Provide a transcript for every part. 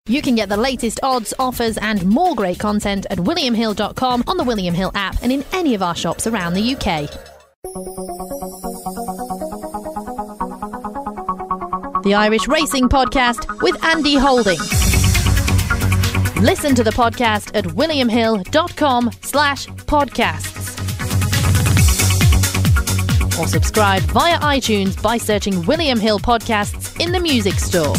You can get the latest odds, offers and more great content at williamhill.com, on the William Hill app and in any of our shops around the UK. The Irish Racing Podcast with Andy Holding. Listen to the podcast at williamhill.com/podcasts. Or subscribe via iTunes by searching William Hill Podcasts in the music store.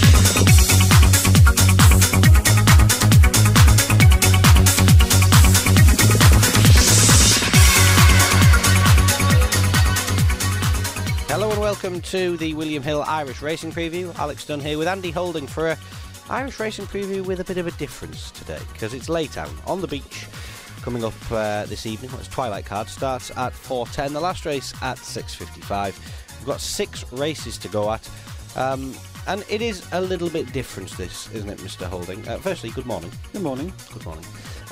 Hello and welcome to the William Hill Irish Racing Preview. Alex Dunn here with Andy Holding for a Irish Racing Preview with a bit of a difference today, because it's Laytown on the beach coming up this evening. Well, it's Twilight Card, starts at 4:10, the last race at 6:55. We've got 6 races to go at, and it is a little bit different, this, isn't it, Mr. Holding? Firstly, good morning. Good morning. Good morning.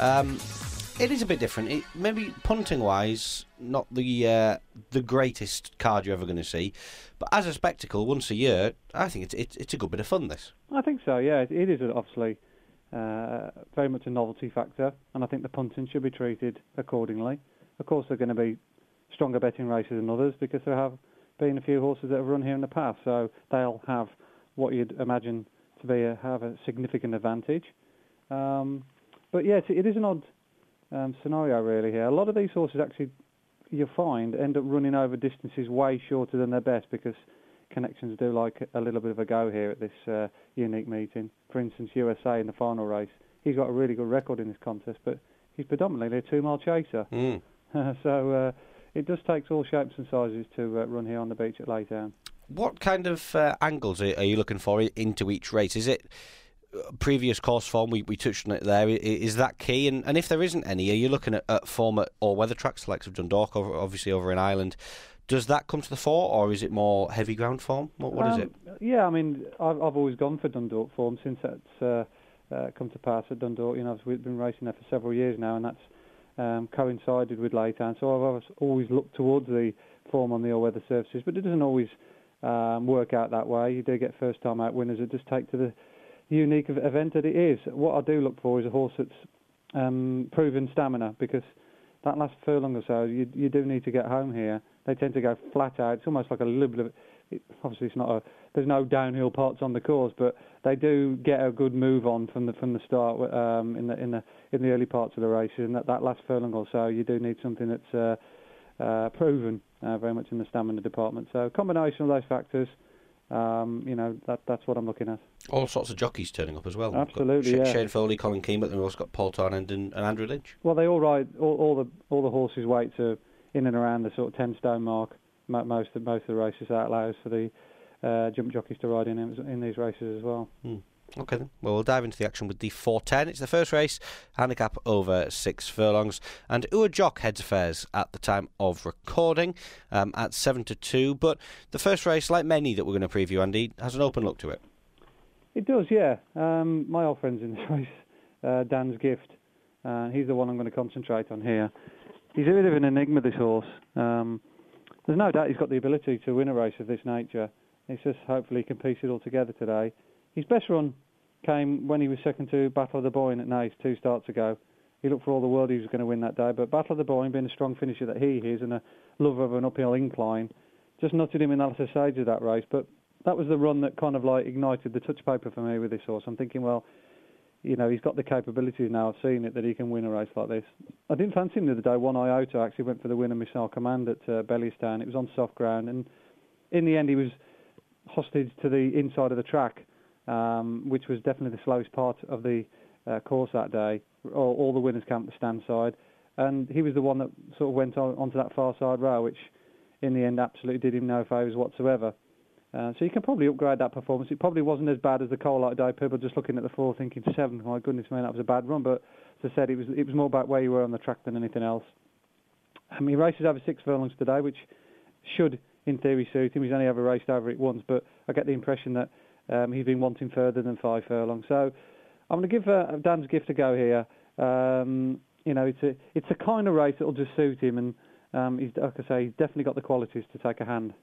It is a bit different. Maybe punting-wise, not the greatest card you're ever going to see, but as a spectacle, once a year, I think it's a good bit of fun, this. I think so, yeah. It is obviously very much a novelty factor, and I think the punting should be treated accordingly. Of course, there are going to be stronger betting races than others, because there have been a few horses that have run here in the past, so they'll have what you'd imagine to be have a significant advantage. But yeah, it is an odd scenario really here. A lot of these horses actually, you'll find, end up running over distances way shorter than their best, because connections do like a little bit of a go here at this unique meeting. For instance, USA in the final race, he's got a really good record in this contest, but he's predominantly a 2-mile chaser. So it just takes all shapes and sizes to run here on the beach at Laytown. What kind of angles are you looking for into each race? Is it previous course form? We touched on it there. Is that key? And if there isn't any, are you looking at form at all-weather tracks, like of Dundalk, obviously over in Ireland? Does that come to the fore, or is it more heavy ground form? What is it? Yeah, I mean, I've always gone for Dundalk form since that's come to pass at Dundalk. You know, we've been racing there for several years now, and that's coincided with Laytown. So I've always looked towards the form on the all-weather surfaces, but it doesn't always work out that way. You do get first-time out winners that just take to the unique event that it is. What I do look for is a horse that's proven stamina, because that last furlong or so, you do need to get home here. They tend to go flat out. It's almost like a little bit of, obviously it's not there's no downhill parts on the course, but they do get a good move on from the start in the early parts of the races. And that last furlong or so, you do need something that's proven very much in the stamina department. So a combination of those factors. That's what I'm looking at. All sorts of jockeys turning up as well. Absolutely, yeah. Shane Foley, Colin Keane, but then we've also got Paul Tarnend and Andrew Lynch. Well, they all ride. All the horses' weights are in and around the sort of 10-stone mark. Most of the races, that allows for the jump jockeys to ride in these races as well. Okay then. Well, we'll dive into the action with the 4:10. It's the first race, handicap over 6 furlongs, and Ua Jock heads affairs at the time of recording at 7-2. But the first race, like many that we're going to preview, Andy, has an open look to it. It does, yeah. My old friend's in this race, Dan's Gift. He's the one I'm going to concentrate on here. He's a bit of an enigma, this horse. There's no doubt he's got the ability to win a race of this nature. It's just hopefully he can piece it all together today. His best run came when he was second to Battle of the Boyne at Naas 2 starts ago. He looked for all the world he was going to win that day, but Battle of the Boyne, being a strong finisher that he is and a lover of an uphill incline, just nutted him in the latter stage of that race. But that was the run that kind of like ignited the touch paper for me with this horse. I'm thinking, well, you know, he's got the capabilities now. I've seen it, that he can win a race like this. I didn't fancy him the other day. One Iota actually went for the winner, Missile Command at Belliestown. It was on soft ground, and in the end he was hostage to the inside of the track, which was definitely the slowest part of the course that day. All the winners camped the stand side, and he was the one that sort of went onto that far side row, which in the end absolutely did him no favours whatsoever. So you can probably upgrade that performance. It probably wasn't as bad as the Colite Day. People just looking at the 4 thinking 7, my goodness man, that was a bad run. But as I said, it was more about where you were on the track than anything else. He races over 6 furlongs today, which should, in theory, suit him. He's only ever raced over it once, but I get the impression that he's been wanting further than 5 furlongs. So I'm going to give Dan's Gift a go here. It's a kind of race that will just suit him, and he's, like I say, he's definitely got the qualities to take a hand.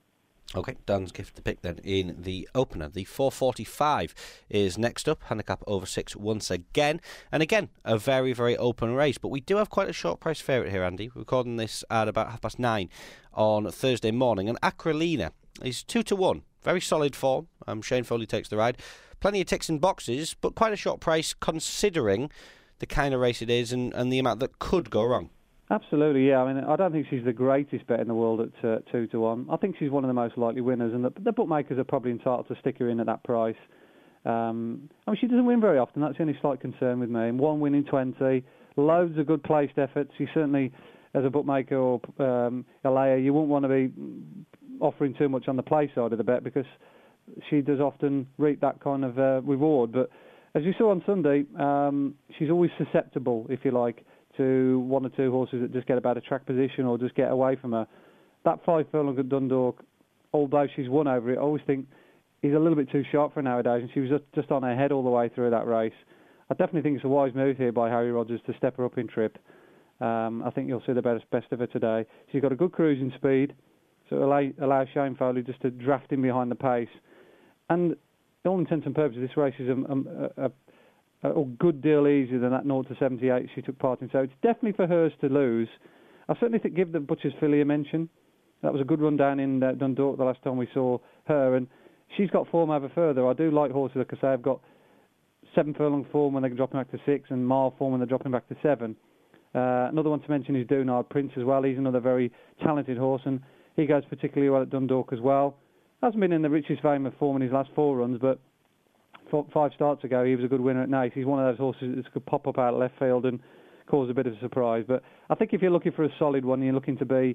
Okay, Dan's Gift to pick then in the opener. The 4:45 is next up, handicap over 6 once again. And again, a very, very open race. But we do have quite a short price favourite here, Andy. We're recording this at about 9:30 on Thursday morning. And Acrolina is 2-1. Very solid form. Shane Foley takes the ride. Plenty of ticks and boxes, but quite a short price considering the kind of race it is and the amount that could go wrong. Absolutely, yeah. I mean, I don't think she's the greatest bet in the world at 2-1. I think she's one of the most likely winners, and the bookmakers are probably entitled to stick her in at that price. I mean, she doesn't win very often. That's the only slight concern with me. And 1 win in 20, loads of good placed efforts. She certainly, as a bookmaker or Alea, you wouldn't want to be offering too much on the play side of the bet because she does often reap that kind of reward. But as you saw on Sunday, she's always susceptible, if you like, to 1 or 2 horses that just get about a track position or just get away from her. That 5 furlong at Dundalk, although she's won over it, I always think he's a little bit too sharp for her nowadays, and she was just on her head all the way through that race. I definitely think it's a wise move here by Harry Rogers to step her up in trip. I think you'll see the best of her today. She's got a good cruising speed, so allow Shane Foley just to draft in behind the pace. And all intents and purposes, this race is a good deal easier than that 0-78 she took part in. So it's definitely for hers to lose. I certainly think give the Butcher's Filly a mention. That was a good run down in Dundalk the last time we saw her, and she's got form over further. I do like horses like I say, I've got 7 furlong form when they're dropping back to 6 and mile form when they're dropping back to 7. Another one to mention is Dunard Prince as well. He's another very talented horse, and he goes particularly well at Dundalk as well. Hasn't been in the richest vein of form in his last 4 runs, but 5 starts ago, he was a good winner at Naas. He's one of those horses that could pop up out of left field and cause a bit of a surprise. But I think if you're looking for a solid one, you're looking to be,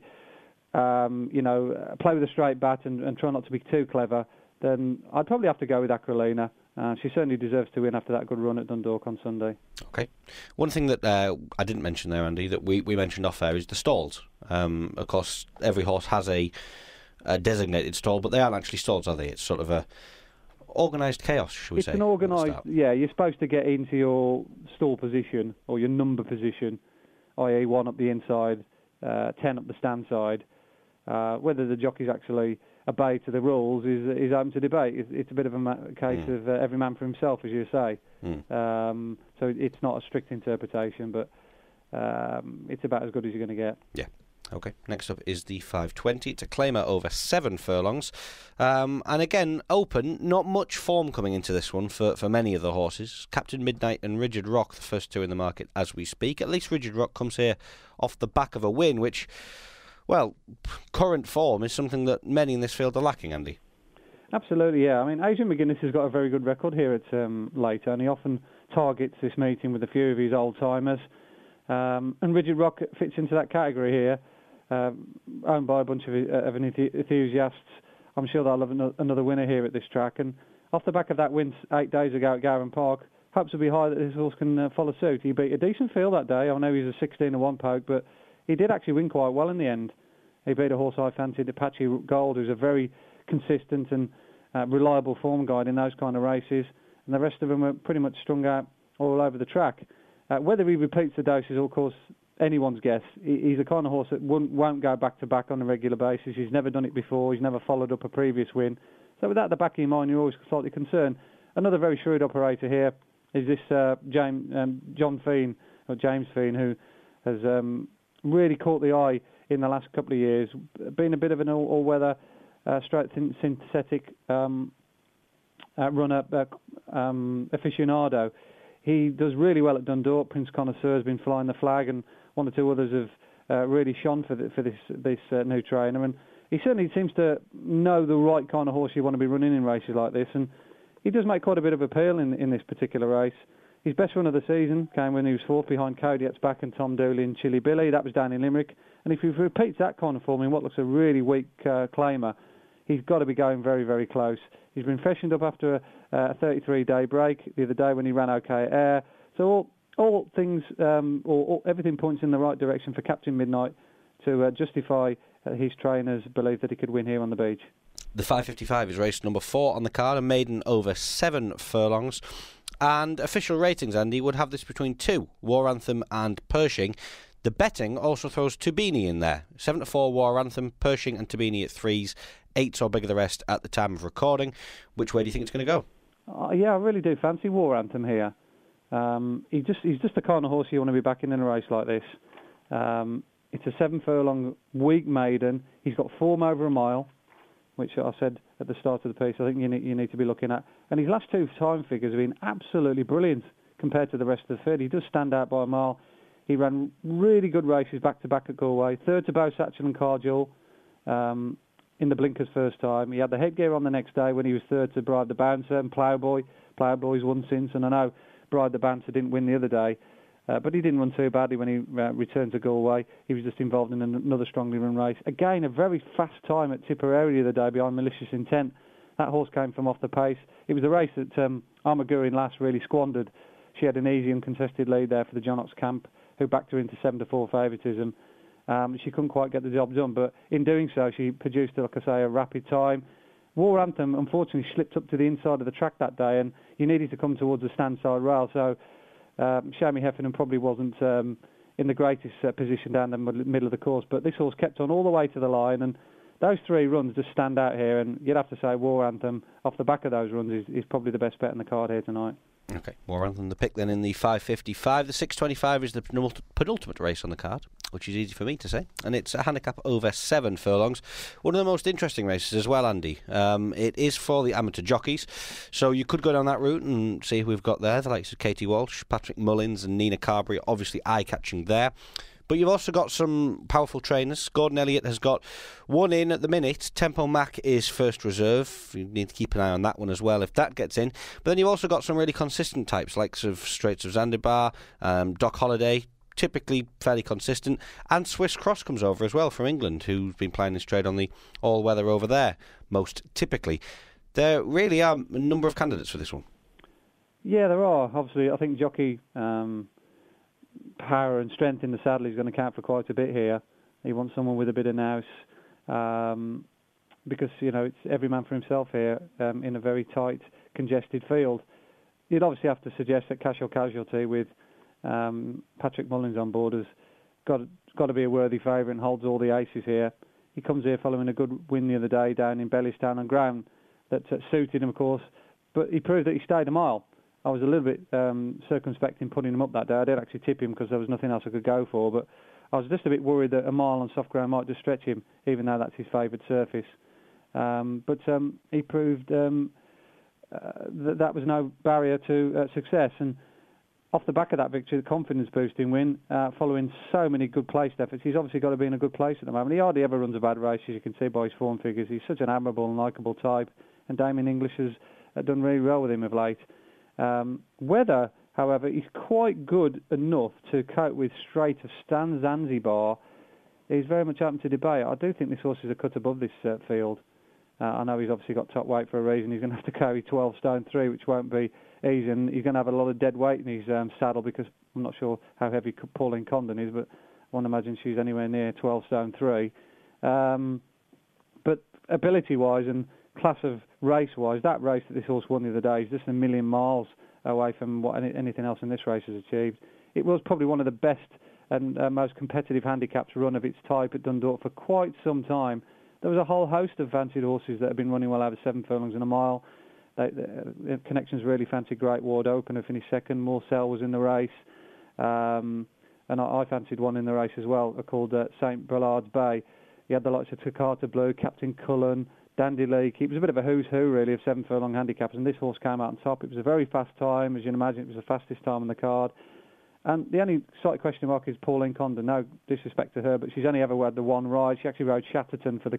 play with a straight bat and try not to be too clever, then I'd probably have to go with Acrolina. She certainly deserves to win after that good run at Dundalk on Sunday. Okay. One thing that I didn't mention there, Andy, that we mentioned off air is the stalls. Of course, every horse has a designated stall, but they aren't actually stalls, are they? It's sort of a organised chaos, should we say? It's an organised, yeah. You're supposed to get into your stall position or your number position, i.e. 1 up the inside, 10 up the stand side. Whether the jockeys actually obey to the rules is open to debate. It's a bit of a case of every man for himself, as you say. So it's not a strict interpretation, but it's about as good as you're going to get. Yeah. Okay, next up is the 5:20. It's a claimer over 7 furlongs. And again, open, not much form coming into this one for many of the horses. Captain Midnight and Rigid Rock, the first 2 in the market as we speak. At least Rigid Rock comes here off the back of a win, which, well, current form is something that many in this field are lacking, Andy. Absolutely, yeah. I mean, Adrian McGuinness has got a very good record here at Leighton, and he often targets this meeting with a few of his old-timers. And Rigid Rock fits into that category here. Owned by a bunch of enthusiasts. I'm sure they'll have another winner here at this track. And off the back of that win 8 days ago at Gowan Park, hopes will be high that this horse can follow suit. He beat a decent field that day. I know he was a 16-1 poke, but he did actually win quite well in the end. He beat a horse I fancied, Apache Gold, who's a very consistent and reliable form guide in those kind of races. And the rest of them were pretty much strung out all over the track. Whether he repeats the doses, of course, anyone's guess. He's the kind of horse that won't go back-to-back on a regular basis. He's never done it before. He's never followed up a previous win. So with that at the back of your mind, you're always slightly concerned. Another very shrewd operator here is this James Feen, who has really caught the eye in the last couple of years, been a bit of an all-weather, straight synthetic runner aficionado. He does really well at Dundalk. Prince Connoisseur has been flying the flag, and 1 or 2 others have really shone for this new trainer. And he certainly seems to know the right kind of horse you want to be running in races like this. And he does make quite a bit of appeal in this particular race. His best run of the season came when he was 4th behind Kodiak's Back and Tom Dooley and Chilly Billy. That was down in Limerick. And if he repeats that kind of form in what looks a really weak claimer, he's got to be going very, very close. He's been freshened up after a 33-day break the other day when he ran OK at Ayr. So all things, everything points in the right direction for Captain Midnight to justify his trainer's belief that he could win here on the beach. The 5:55 is race number 4 on the card, a maiden over 7 furlongs. And official ratings, Andy, would have this between 2, War Anthem and Pershing. The betting also throws Tubini in there. 7-4 War Anthem, Pershing and Tubini at 3s, 8 or bigger the rest at the time of recording. Which way do you think it's going to go? Yeah, I really do fancy War Anthem here. He's just the kind of horse you want to be backing in a race like this. It's a 7 furlong weak maiden. He's got form over a mile, which I said at the start of the piece I think you need to be looking at. And his last 2 time figures have been absolutely brilliant compared to the rest of the field. He does stand out by a mile. He ran really good races back-to-back at Galway. 3rd to Bow Satchel and Cardule in the blinkers first time. He had the headgear on the next day when he was 3rd to Bride the Bouncer and Ploughboy. Ploughboy's won since, and I know Bride the Bouncer didn't win the other day. But he didn't run too badly when he returned to Galway. He was just involved in another strongly run race. Again, a very fast time at Tipperary the other day behind Malicious Intent. That horse came from off the pace. It was a race that Armagurin last really squandered. She had an easy uncontested lead there for the John Ox camp, who backed her into 7-4 favouritism. She couldn't quite get the job done, but in doing so, she produced, like I say, a rapid time. War Anthem, unfortunately, slipped up to the inside of the track that day, and he needed to come towards the stand-side rail, so Shamie Heffernan probably wasn't in the greatest position down the middle of the course, but this horse kept on all the way to the line, and those 3 runs just stand out here, and you'd have to say War Anthem, off the back of those runs, is probably the best bet in the card here tonight. Okay, War Anthem the pick then in the 5.55. The 6.25 is the penultimate race on the card, which is easy for me to say, and it's a handicap over 7 furlongs. One of the most interesting races as well, Andy. It is for the amateur jockeys, so you could go down that route and see who we've got there. The likes of Katie Walsh, Patrick Mullins and Nina Carberry, obviously eye-catching there. But you've also got some powerful trainers. Gordon Elliott has got one in at the minute. Tempo Mac is first reserve. You need to keep an eye on that one as well if that gets in. But then you've also got some really consistent types, like of Straits of Zanzibar, Doc Holliday, typically fairly consistent. And Swiss Cross comes over as well from England, who's been playing this trade on the all-weather over there, most typically. There really are a number of candidates for this one. Yeah, there are. Obviously, I think jockey power and strength in the saddle is going to count for quite a bit here. He wants someone with a bit of nous, because it's every man for himself here in a very tight, congested field. You'd obviously have to suggest that Casual Casualty with Patrick Mullins on board has got to be a worthy favourite and holds all the aces here. He comes here following a good win the other day down in Bellistown on ground that suited him, of course, but he proved that he stayed a mile. I was a little bit circumspect in putting him up that day. I did actually tip him because there was nothing else I could go for, but I was just a bit worried that a mile on soft ground might just stretch him, even though that's his favoured surface. But he proved that was no barrier to success. And off the back of that victory, the confidence-boosting win, following so many good placed efforts, he's obviously got to be in a good place at the moment. He hardly ever runs a bad race, as you can see by his form figures. He's such an admirable and likeable type, and Damien English has done really well with him of late. Weather, however, is quite good enough to cope with Strait of Stan Zanzibar. He's very much open to debate. I do think this horse is a cut above this field. I know he's obviously got top weight for a reason. He's going to have to carry 12 stone 3, which won't be easy, and he's going to have a lot of dead weight in his saddle, because I'm not sure how heavy Pauline Condon is, but I won't imagine she's anywhere near 12 stone 3. But ability-wise and class of race-wise, that race that this horse won the other day is just a million miles away from what anything else in this race has achieved. It was probably one of the best and most competitive handicaps run of its type at Dundalk for quite some time. There was a whole host of fancied horses that have been running well over 7 furlongs in a mile. Connections really fancied Great Ward Open, who finished second. Morcell was in the race. And I fancied one in the race as well, called St. Ballard's Bay. He had the likes of Takata Blue, Captain Cullen, Dandy Leak. It was a bit of a who's who, really, of 7 furlong handicaps, and this horse came out on top. It was a very fast time, as you can imagine. It was the fastest time on the card. And the only slight question mark is Pauline Condon. No disrespect to her, but she's only ever had the one ride. She actually rode Chatterton for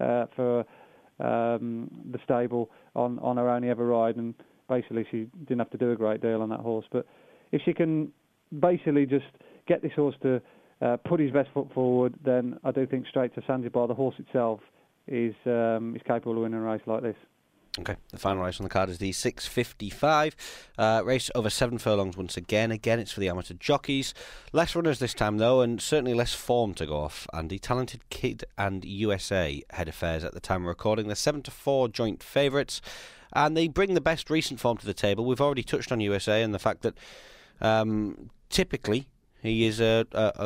the stable on her only ever ride, and basically she didn't have to do a great deal on that horse. But if she can basically just get this horse to put his best foot forward, then I do think Straight to Zanzibar, the horse itself, is capable of winning a race like this. Okay, the final race on the card is the 6.55 race over 7 furlongs once again. Again, it's for the amateur jockeys. Less runners this time, though, and certainly less form to go off. Andy, Talented Kid and USA head affairs at the time of recording. They're 7-4 joint favourites, and they bring the best recent form to the table. We've already touched on USA and the fact that typically he is a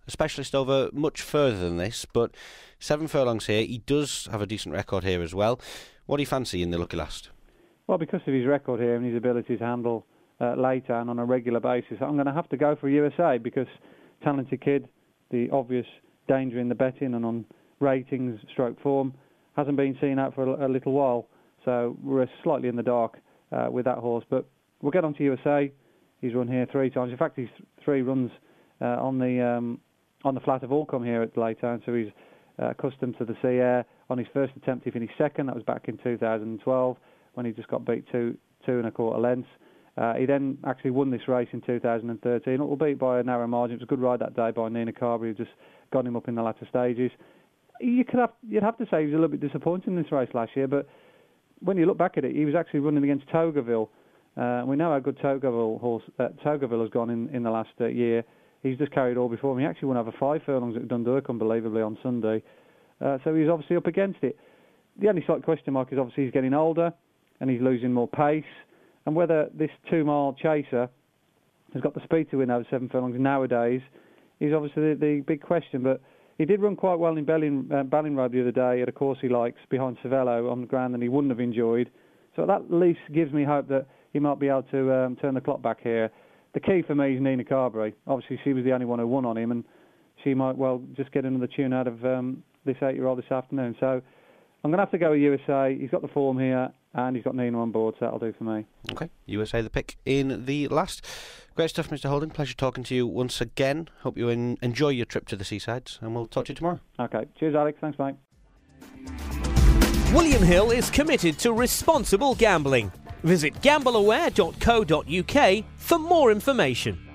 a specialist over much further than this, but 7 furlongs here. He does have a decent record here as well. What do you fancy in the Lucky Last? Well, because of his record here and his ability to handle Leytown on a regular basis, I'm going to have to go for USA, because talented kid, the obvious danger in the betting and on ratings, stroke form, hasn't been seen out for a little while. So we're slightly in the dark with that horse. But we'll get on to USA. He's run here 3 times. In fact, he's 3 runs on the flat have all come here at Leytown, so he's accustomed to the sea air. On his first attempt, he finished second. That was back in 2012 when he just got beat 2 1/4 lengths. He then actually won this race in 2013, albeit by a narrow margin. It was a good ride that day by Nina Carberry, who just got him up in the latter stages. You'd have to say he was a little bit disappointed in this race last year, but when you look back at it, he was actually running against Toggerville. We know how good Toggerville has gone in the last year. He's just carried all before him. He actually won over 5 furlongs at Dundalk, unbelievably, on Sunday. So he's obviously up against it. The only slight question mark is obviously he's getting older and he's losing more pace. And whether this 2-mile chaser has got the speed to win over 7 furlongs nowadays is obviously the big question. But he did run quite well in Ballinrobe the other day at a course he likes, behind Cervelo, on the ground, and he wouldn't have enjoyed. So that at least gives me hope that he might be able to turn the clock back here. The key for me is Nina Carberry. Obviously, she was the only one who won on him, and she might well just get another tune out of this 8-year-old this afternoon. So I'm going to have to go with USA. He's got the form here, and he's got Nina on board, so that'll do for me. OK, USA the pick in the last. Great stuff, Mr. Holding. Pleasure talking to you once again. Hope you enjoy your trip to the seasides, and we'll talk to you tomorrow. OK, cheers, Alex. Thanks, mate. William Hill is committed to responsible gambling. Visit gambleaware.co.uk for more information.